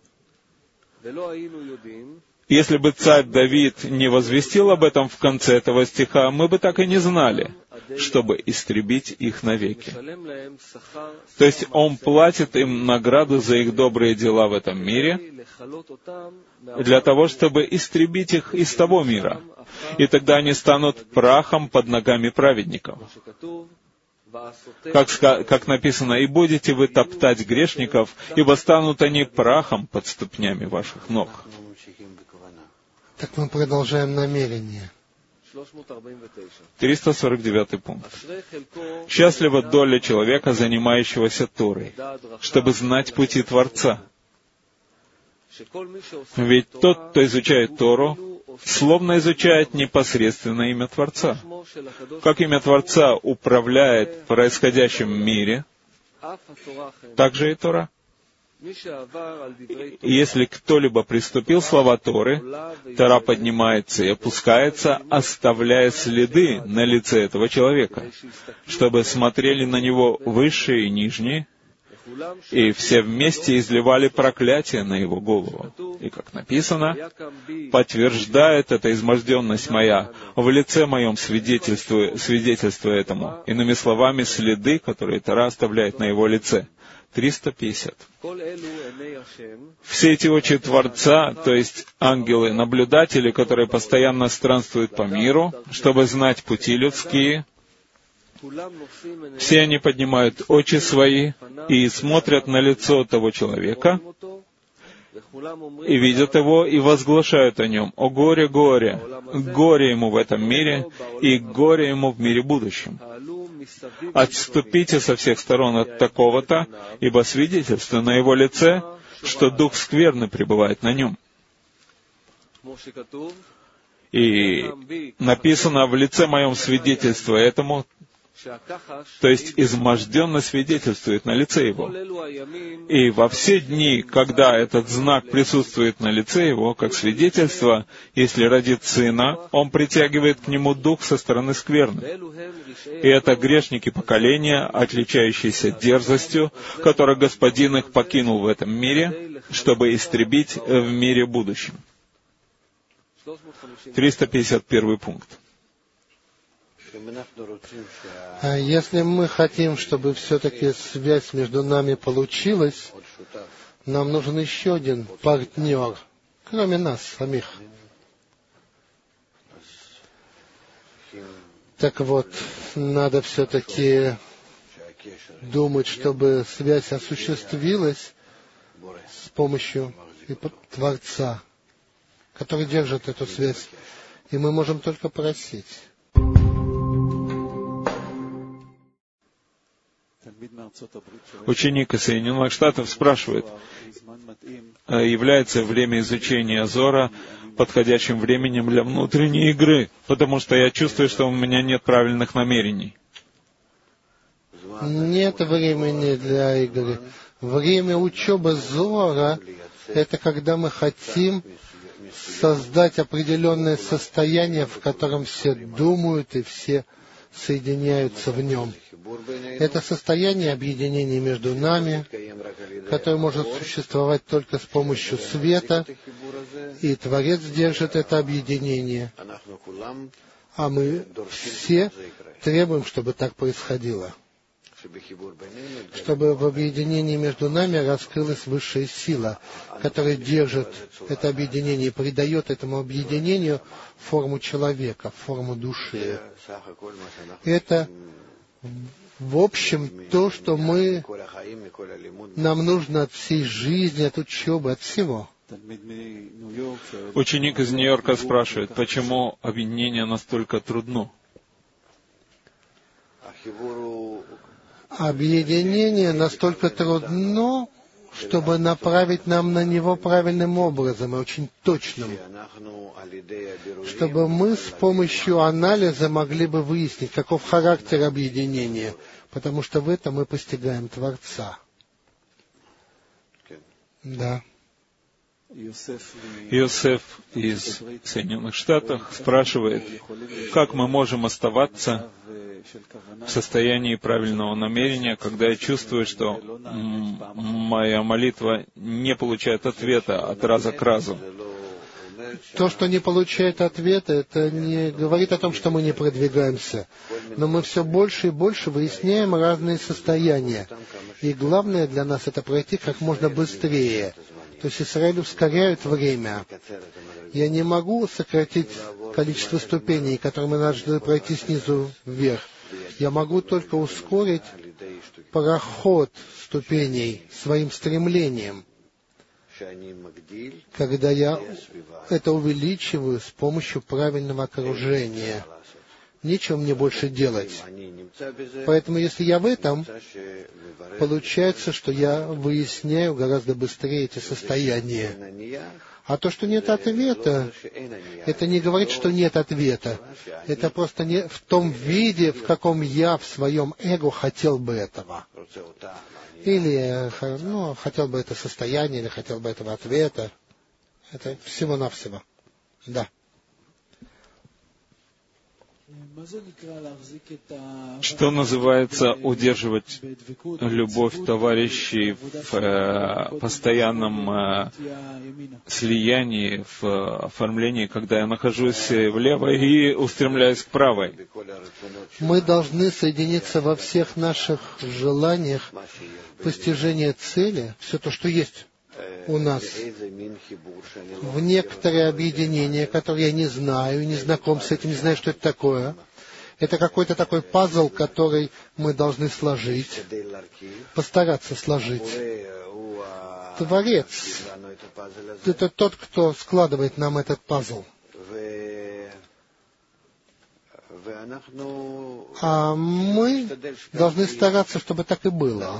Если бы царь Давид не возвестил об этом в конце этого стиха, мы бы так и не знали, чтобы истребить их навеки. То есть он платит им награду за их добрые дела в этом мире, для того, чтобы истребить их из того мира. И тогда они станут прахом под ногами праведников. Как написано: «И будете вы топтать грешников, ибо станут они прахом под ступнями ваших ног». Так мы продолжаем намерение. 349 пункт. Счастлива доля человека, занимающегося Торой, чтобы знать пути Творца. Ведь тот, кто изучает Тору, словно изучает непосредственно имя Творца. Как имя Творца управляет происходящим в мире, так же и Тора. И если кто-либо приступил слова Торы, Тора поднимается и опускается, оставляя следы на лице этого человека, чтобы смотрели на него высшие и нижние, и все вместе изливали проклятие на его голову. И, как написано, подтверждает эта изможденность моя, в лице моем свидетельствуя этому. Иными словами, следы, которые Тора оставляет на его лице. 350. Все эти очи Творца, то есть ангелы-наблюдатели, которые постоянно странствуют по миру, чтобы знать пути людские, все они поднимают очи свои и смотрят на лицо того человека, и видят его, и возглашают о нем: «О горе, горе! Горе ему в этом мире, и горе ему в мире будущем! Отступите со всех сторон от такого-то, ибо свидетельство на его лице, что дух скверны пребывает на нем». И написано: «В лице моем свидетельство этому», То есть изможденность свидетельствует на лице его. И во все дни, когда этот знак присутствует на лице его, как свидетельство, если родит сына, он притягивает к нему дух со стороны скверны. И это грешники поколения, отличающиеся дерзостью, которых Господин их покинул в этом мире, чтобы истребить в мире будущем. 351 пункт. Если мы хотим, чтобы все-таки связь между нами получилась, нам нужен еще один партнер, кроме нас самих. Так вот, надо все-таки думать, чтобы связь осуществилась с помощью Творца, который держит эту связь. И мы можем только просить. Ученик из Соединенных Штатов спрашивает, является время изучения Зора подходящим временем для внутренней игры, потому что я чувствую, что у меня нет правильных намерений. Нет времени для игры. Время учебы Зора — это когда мы хотим создать определенное состояние, в котором все думают и все соединяются в нем. Это состояние объединения между нами, которое может существовать только с помощью света, и Творец держит это объединение. А мы все требуем, чтобы так происходило. Чтобы в объединении между нами раскрылась высшая сила, которая держит это объединение и придает этому объединению форму человека, форму души. Это, в общем, то, что нам нужно от всей жизни, от учебы, от всего. Ученик из Нью-Йорка спрашивает, почему объединение настолько трудно? Объединение настолько трудно, чтобы направить нам на него правильным образом и очень точным, чтобы мы с помощью анализа могли бы выяснить, каков характер объединения, потому что в этом мы постигаем Творца. Да. Иосиф из Соединенных Штатов спрашивает, как мы можем оставаться в состоянии правильного намерения, когда я чувствую, что моя молитва не получает ответа от раза к разу. То, что не получает ответа, это не говорит о том, что мы не продвигаемся. Но мы все больше и больше выясняем разные состояния. И главное для нас — это пройти как можно быстрее. То есть Израиль ускоряет время. Я не могу сократить количество ступеней, которые мы должны пройти снизу вверх. Я могу только ускорить проход ступеней своим стремлением, когда я это увеличиваю с помощью правильного окружения. Нечего мне больше делать. Поэтому, если я в этом, получается, что я выясняю гораздо быстрее эти состояния. А то, что нет ответа, это не говорит, что нет ответа. Это просто не в том виде, в каком я в своем эго хотел бы этого. Или хотел бы это состояние, или хотел бы этого ответа. Это всего-навсего. Да. Что называется удерживать любовь товарищей в постоянном слиянии, в оформлении, когда я нахожусь влево и устремляюсь к правой? Мы должны соединиться во всех наших желаниях постижения цели, все то, что есть у нас, в некоторые объединения, которые я не знаю, не знаком с этим, не знаю, что это такое. Это какой-то такой пазл, который мы должны сложить, постараться сложить. Творец — это тот, кто складывает нам этот пазл. А мы должны стараться, чтобы так и было.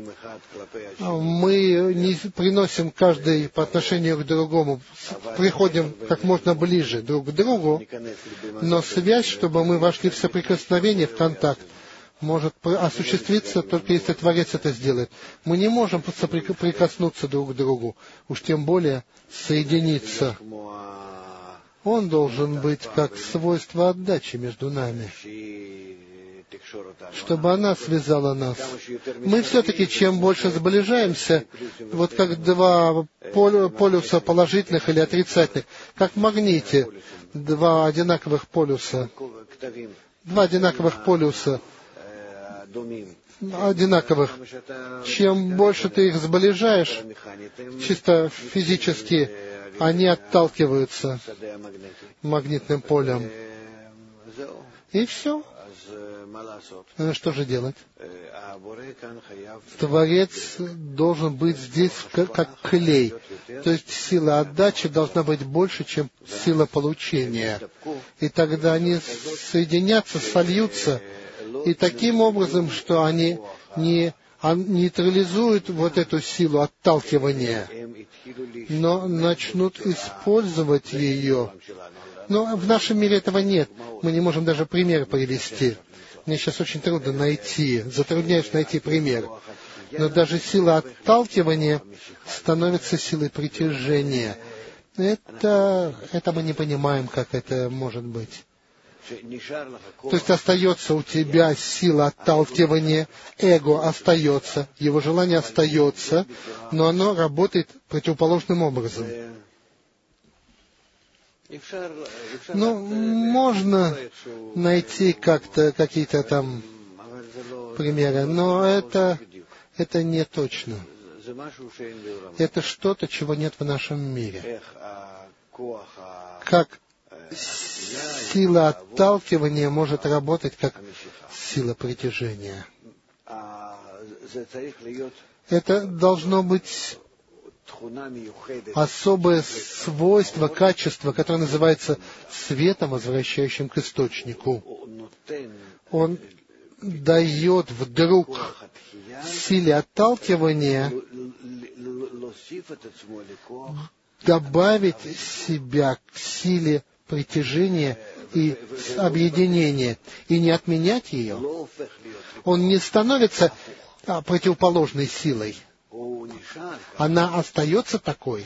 Мы не приносим каждый по отношению к другому, приходим как можно ближе друг к другу, но связь, чтобы мы вошли в соприкосновение, в контакт, может осуществиться только если Творец это сделает. Мы не можем прикоснуться друг к другу, уж тем более соединиться. Он должен быть как свойство отдачи между нами, чтобы она связала нас. Мы все-таки, чем больше сближаемся, вот как два полюса положительных или отрицательных, как в магните, два одинаковых полюса, одинаковых. Чем больше ты их сближаешь, чисто физически, они отталкиваются магнитным полем. И все. Что же делать? Творец должен быть здесь как клей. То есть сила отдачи должна быть больше, чем сила получения. И тогда они соединятся, сольются. И таким образом, что они не нейтрализуют вот эту силу отталкивания, но начнут использовать ее. Но в нашем мире этого нет. Мы не можем даже пример привести. Мне сейчас очень трудно затрудняюсь найти пример. Но даже сила отталкивания становится силой притяжения. Это мы не понимаем, как это может быть. То есть остается у тебя сила отталкивания, эго остается, его желание остается, но оно работает противоположным образом. Ну, можно найти как-то какие-то там примеры, но это не точно. Это что-то, чего нет в нашем мире. Как сила отталкивания может работать как сила притяжения. Это должно быть особое свойство, качество, которое называется светом, возвращающим к источнику. Он дает вдруг силе отталкивания добавить себя к силе притяжения и объединения, и не отменять ее. Он не становится противоположной силой. Она остается такой.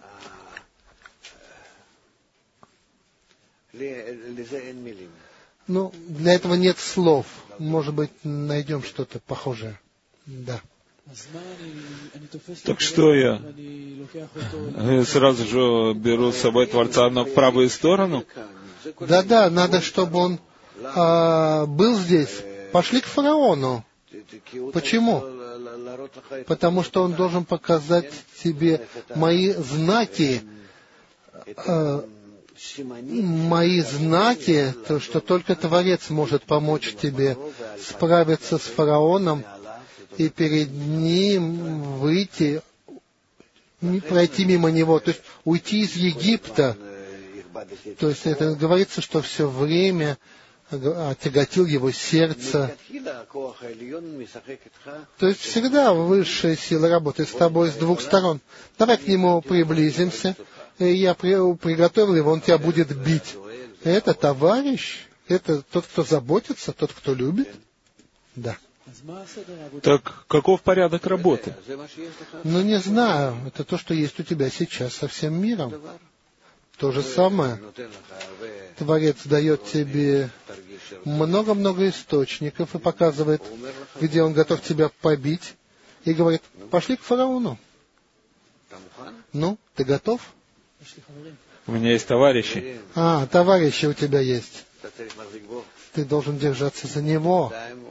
Ну, для этого нет слов. Может быть, найдем что-то похожее. Да. Так что я сразу же беру с собой Творца в правую сторону? Да, надо, чтобы он был здесь. Пошли к фараону. Почему? Потому что он должен показать тебе мои знаки, то, что только Творец может помочь тебе справиться с фараоном и перед ним выйти, пройти мимо него, то есть уйти из Египта. То есть это говорится, что все время отяготил его сердце. То есть всегда высшая сила работает с тобой с двух сторон. Давай к нему приблизимся. Я приготовил его, он тебя будет бить. Это товарищ, это тот, кто заботится, тот, кто любит. Да. Так каков порядок работы? Ну, не знаю. Это то, что есть у тебя сейчас со всем миром. То же самое. Творец дает тебе много-много источников и показывает, где он готов тебя побить. И говорит, пошли к фараону. Ну, ты готов? У меня есть товарищи. Товарищи у тебя есть. Ты должен держаться за него.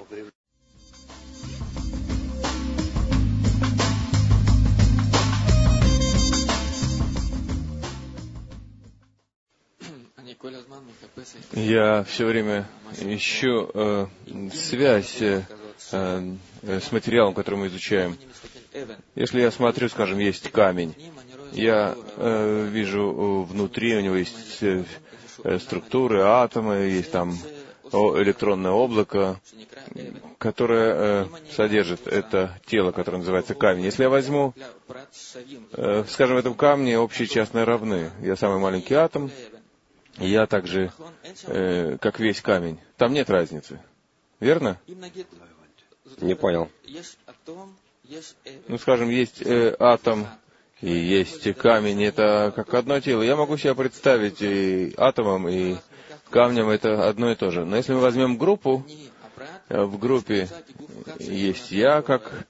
Я все время ищу связь с материалом, который мы изучаем. Если я смотрю, скажем, есть камень, я вижу внутри, у него есть структуры, атомы, есть там электронное облако, которое содержит это тело, которое называется камень. Если я возьму, скажем, в этом камне общие и частные равны. Я самый маленький атом, и я также, как весь камень. Там нет разницы. Верно? Не понял. Ну, скажем, есть атом и есть камень, это как одно тело. Я могу себе представить и атомом, и камнем это одно и то же. Но если мы возьмем группу, в группе есть я как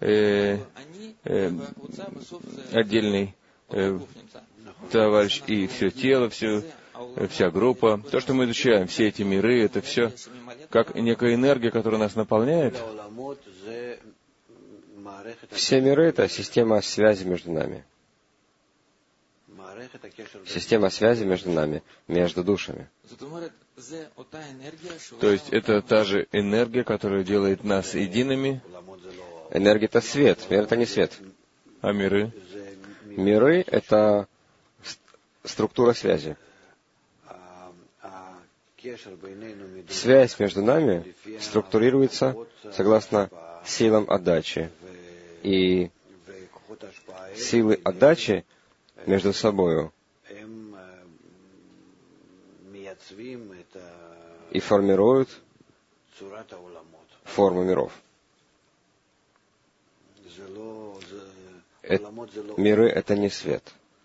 отдельный товарищ, и все тело, вся группа. То, что мы изучаем, все эти миры, это все как некая энергия, которая нас наполняет. Все миры — это система связи между нами. Система связи между нами, между душами. То есть это та же энергия, которая делает нас едиными. Энергия — это свет, мир — это не свет. А миры? Миры — это структура связи. Связь между нами структурируется согласно силам отдачи. И силы отдачи между собою и формируют форму миров. Миры — это не свет.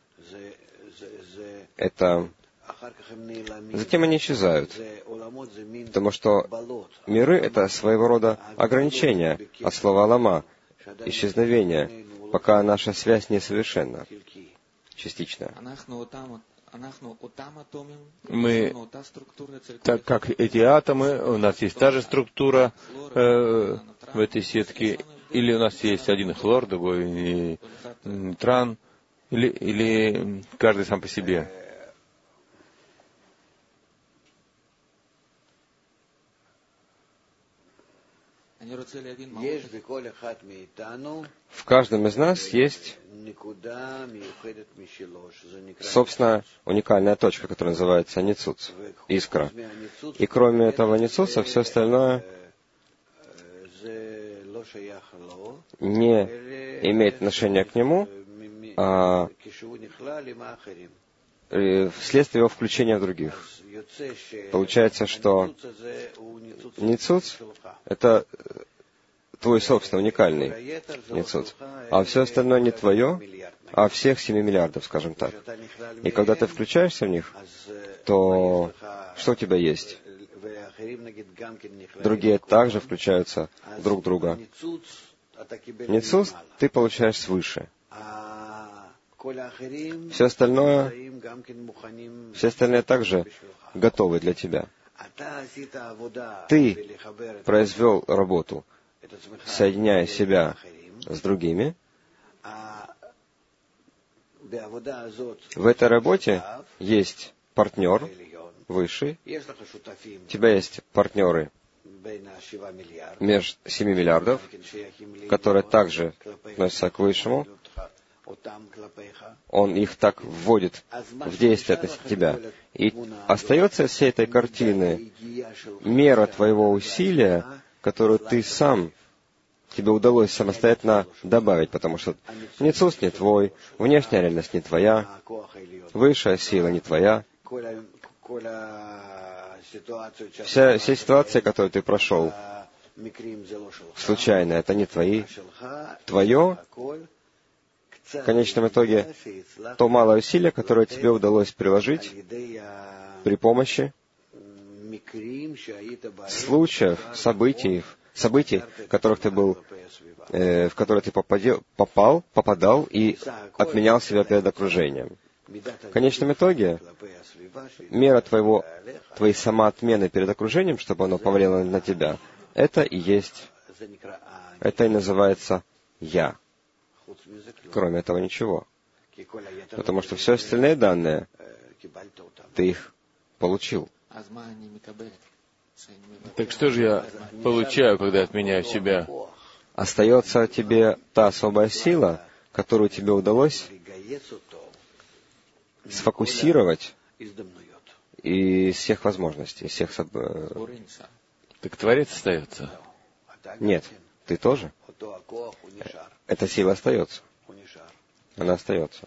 Это... Затем они исчезают, потому что миры — это своего рода ограничения, от слова «лама», исчезновение, пока наша связь несовершенна, частичная. Мы, так как эти атомы, у нас есть та же структура в этой сетке, или у нас есть один хлор, другой тран, или каждый сам по себе. В каждом из нас есть, собственно, уникальная точка, которая называется ницуц, искра. И кроме этого ницуца, все остальное не имеет отношения к нему, а вследствие его включения в других. Получается, что ницуц — это твой собственный, уникальный ницуц, а все остальное не твое, а всех 7 миллиардов, скажем так. И когда ты включаешься в них, то что у тебя есть? Другие также включаются друг в друга. Ницуц ты получаешь свыше. Все остальное также готовы для тебя. Ты произвел работу, соединяя себя с другими. В этой работе есть партнер высший. У тебя есть партнеры между 7 миллиардов, которые также относятся к высшему. Он их так вводит в действие относительно тебя. И остается из всей этой картины мера твоего усилия, которую ты сам, тебе удалось самостоятельно добавить, потому что ницуц не твой, внешняя реальность не твоя, высшая сила не твоя. Вся ситуация, которую ты прошел, случайно, это не твои. Твое, в конечном итоге, то малое усилие, которое тебе удалось приложить при помощи случаев, событий, в которых ты был, в которые ты попадал и отменял себя перед окружением. В конечном итоге, мера твоей самоотмены перед окружением, чтобы оно повлияло на тебя, это и есть, это и называется «я». Кроме этого ничего. Потому что все остальные данные, ты их получил. Так что же я получаю, когда отменяю себя? Остается тебе та особая сила, которую тебе удалось сфокусировать из всех возможностей, из всех... Так Творец остается? Нет, ты тоже. Эта сила остается. Она остается.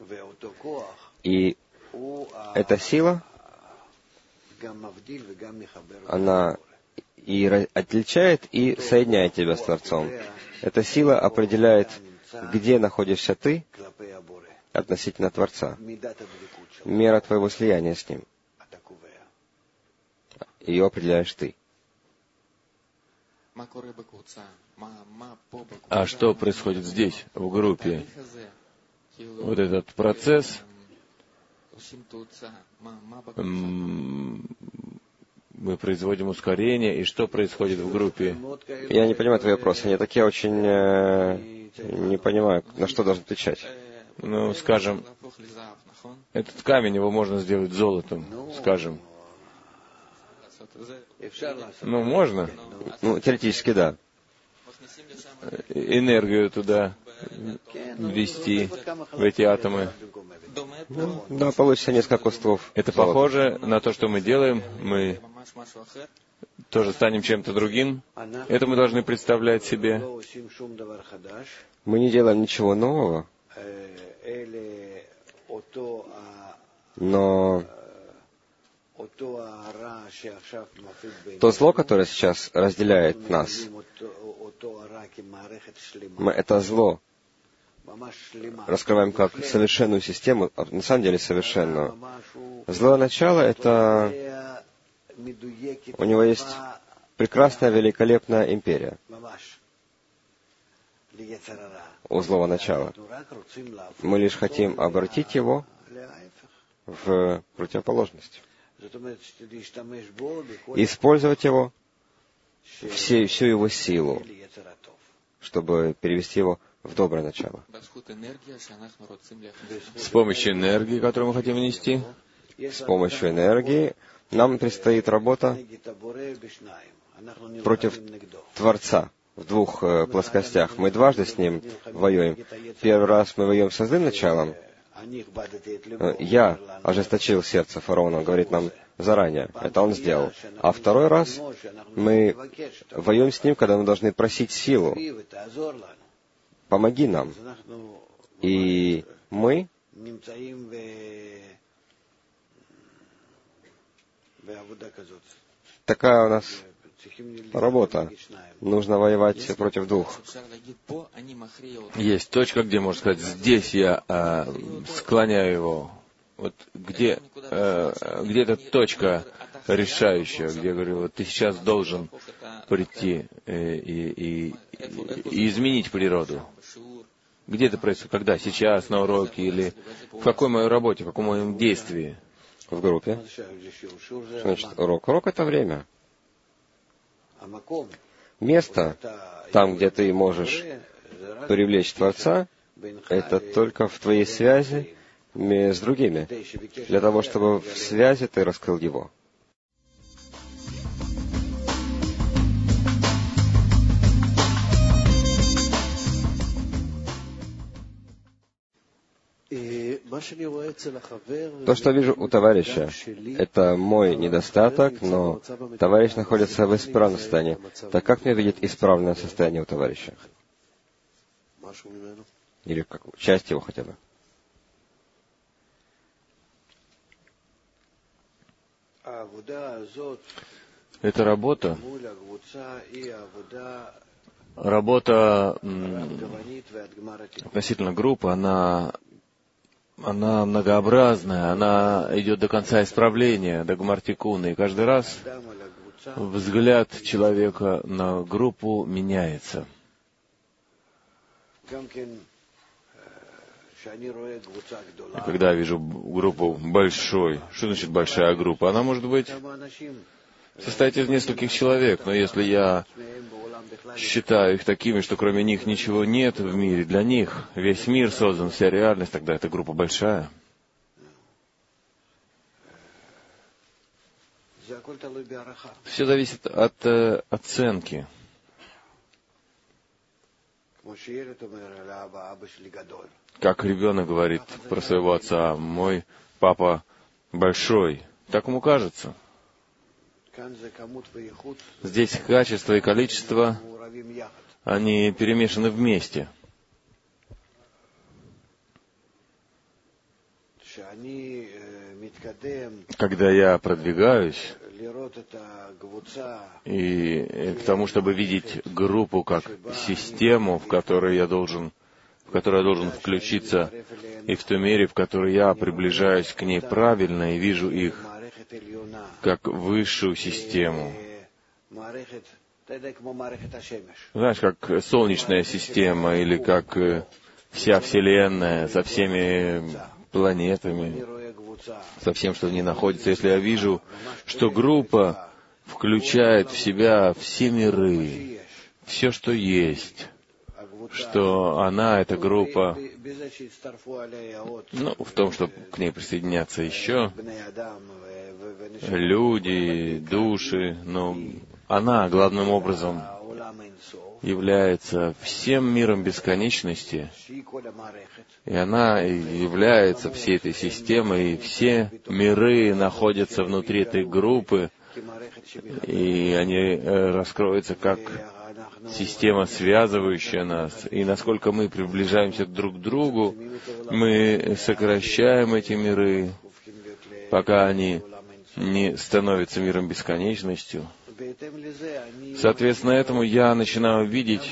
И эта сила, она отличает и соединяет тебя с Творцом. Эта сила определяет, где находишься ты относительно Творца. Мера твоего слияния с Ним. Ее определяешь ты. А что происходит здесь, в группе? Вот этот процесс, мы производим ускорение, и что происходит в группе? Я не понимаю твой вопрос. Я так очень не понимаю, на что должен отвечать. Ну, скажем, этот камень, его можно сделать золотом, скажем. Ну, можно. Ну, теоретически, да. Энергию туда ввести, в эти атомы. Да, получится несколько кусков. Это похоже на то, что мы делаем. Мы тоже станем чем-то другим. Это мы должны представлять себе. Мы не делаем ничего нового, но то зло, которое сейчас разделяет нас, мы это зло раскрываем как совершенную систему, а на самом деле совершенную. Злое начало — это... У него есть прекрасная, великолепная империя у злого начала. Мы лишь хотим обратить его в противоположность. Использовать его, всю его силу, чтобы перевести его в доброе начало. С помощью энергии, которую мы хотим внести, с помощью энергии нам предстоит работа против Творца в двух плоскостях. Мы дважды с ним воюем. Первый раз мы воюем со злым началом. Я ожесточил сердце фараона, говорит нам заранее. Это он сделал. А второй раз мы воюем с ним, когда мы должны просить силу. Помоги нам. И мы такая у нас работа. Нужно воевать против двух. Есть точка, где, можно сказать, здесь я склоняю его. Вот где эта точка решающая, где я говорю, вот ты сейчас должен прийти и изменить природу. Где это происходит? Когда? Сейчас, на уроке? Или в какой моей работе, в каком моем действии? В группе. Что значит урок? Урок — это время. Место, там, где ты можешь привлечь Творца, это только в твоей связи с другими, для того, чтобы в связи ты раскрыл Его. То, что вижу у товарища, это мой недостаток, но товарищ находится в исправном состоянии. Так как мне видеть исправное состояние у товарища? Или как часть его хотя бы? Эта работа относительно группы, она многообразная, она идет до конца исправления, до гмар-тикуна, и каждый раз взгляд человека на группу меняется. И когда я вижу группу большой, что значит большая группа? Она может быть состоять из нескольких человек, но если я считаю их такими, что кроме них ничего нет в мире, для них весь мир создан, вся реальность, тогда эта группа большая. Все зависит от оценки. Как ребенок говорит про своего отца: «Мой папа большой». Так ему кажется. Здесь качество и количество, они перемешаны вместе. когда я продвигаюсь и к тому, чтобы видеть группу как систему, в которой я должен включиться, и в той мере, в которой я приближаюсь к ней правильно и вижу их как высшую систему. Знаешь, как солнечная система или как вся Вселенная со всеми планетами, со всем, что в ней находится. Если я вижу, что группа включает в себя все миры, все, что есть, что она, эта группа, в том, что к ней присоединятся еще люди, души, но она главным образом является всем миром бесконечности, и она является всей этой системой, и все миры находятся внутри этой группы, и они раскроются как система, связывающая нас. И насколько мы приближаемся друг к другу, мы сокращаем эти миры, пока они не становятся миром бесконечностью. Соответственно, этому я начинаю видеть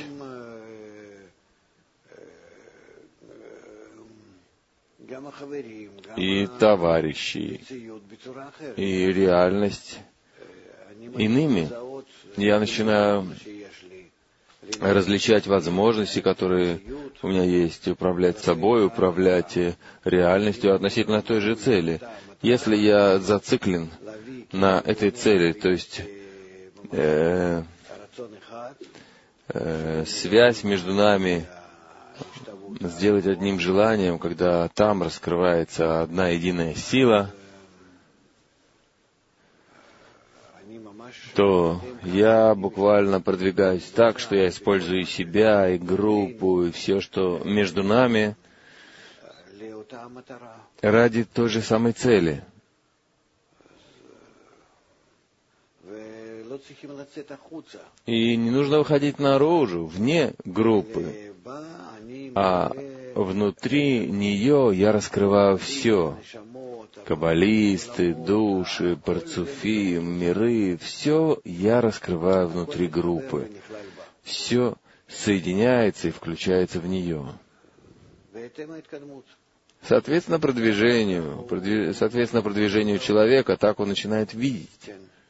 и товарищей, и реальность иными. Я начинаю различать возможности, которые у меня есть, управлять собой, управлять реальностью относительно той же цели. Если я зациклен на этой цели, то есть связь между нами сделать одним желанием, когда там раскрывается одна единая сила, то я буквально продвигаюсь так, что я использую и себя, и группу, и все, что между нами, ради той же самой цели. И не нужно выходить наружу, вне группы, а внутри нее я раскрываю все. Каббалисты, души, парцуфим, миры, все я раскрываю внутри группы. Все соединяется и включается в нее. Соответственно, продвижению человека, так он начинает видеть.